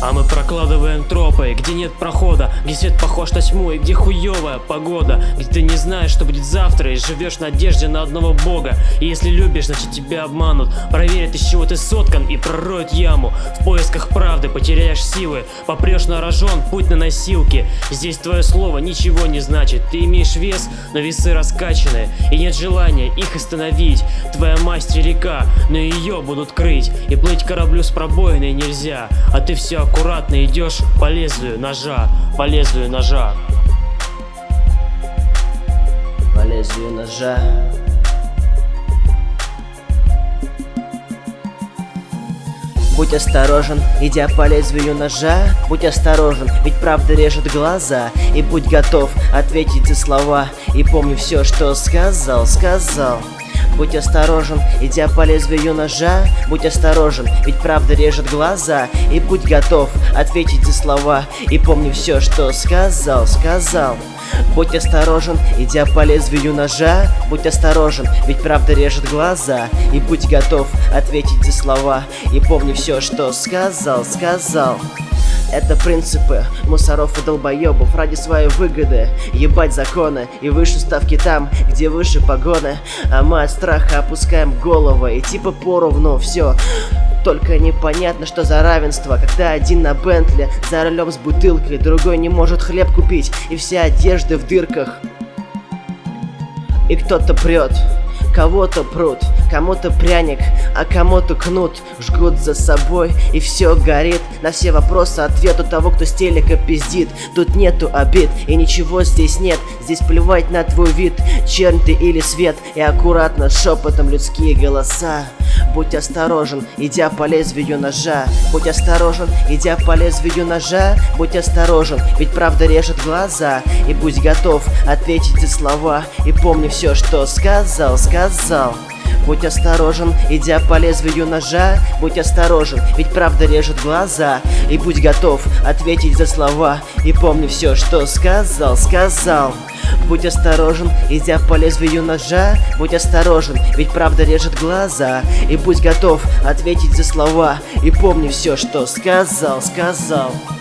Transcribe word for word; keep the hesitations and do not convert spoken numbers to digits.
А мы прокладываем тропы, где нет прохода, где свет похож на тьму и где хуёвая погода, где ты не знаешь, что будет завтра, и живешь в надежде на одного бога. И если любишь, значит тебя обманут, проверят, из чего ты соткан, и пророют яму. В поисках правды потеряешь силы, попрешь на рожон, путь на носилки. Здесь твое слово ничего не значит, ты имеешь вес, но весы раскачаны, и нет желания их остановить. Твоя масть река, но ее будут крыть, и плыть кораблю с пробоиной нельзя. А ты все аккуратно идешь по лезвию ножа, по лезвию ножа. По лезвию ножа. Будь осторожен, идя по лезвию ножа. Будь осторожен, ведь правда режет глаза. И будь готов ответить за слова. И помни все, что сказал, сказал. Будь осторожен, идя по лезвию ножа. Будь осторожен, ведь правда режет глаза. И будь готов ответить за слова. И помни все, что сказал, сказал. Будь осторожен, идя по лезвию ножа. Будь осторожен, ведь правда режет глаза. И будь готов ответить за слова. И помни все, что сказал, сказал. Это принципы мусоров и долбоебов ради своей выгоды. Ебать законы и выше ставки там, где выше погоны. А мы от страха опускаем головы и типа поровну все. Только непонятно, что за равенство, когда один на Бентли за рулем с бутылкой, другой не может хлеб купить, и вся одежда в дырках. И кто-то прет, кого-то прут, кому-то пряник, а кому-то кнут. Жгут за собой, и все горит. На все вопросы ответ у того, кто с телека пиздит. Тут нету обид, и ничего здесь нет. Здесь плевать на твой вид, чернь ты или свет. И аккуратно шепотом людские голоса. Будь осторожен, идя по лезвию ножа. Будь осторожен, идя по лезвию ножа. Будь осторожен, ведь правда режет глаза. И будь готов ответить за слова. И помни все, что сказал, сказал. Будь осторожен, идя по лезвию ножа. Будь осторожен, ведь правда режет глаза. И будь готов ответить за слова. И помни все, что сказал, сказал. Будь осторожен, идя по лезвию ножа. Будь осторожен, ведь правда режет глаза. И будь готов ответить за слова. И помни все, что сказал, сказал.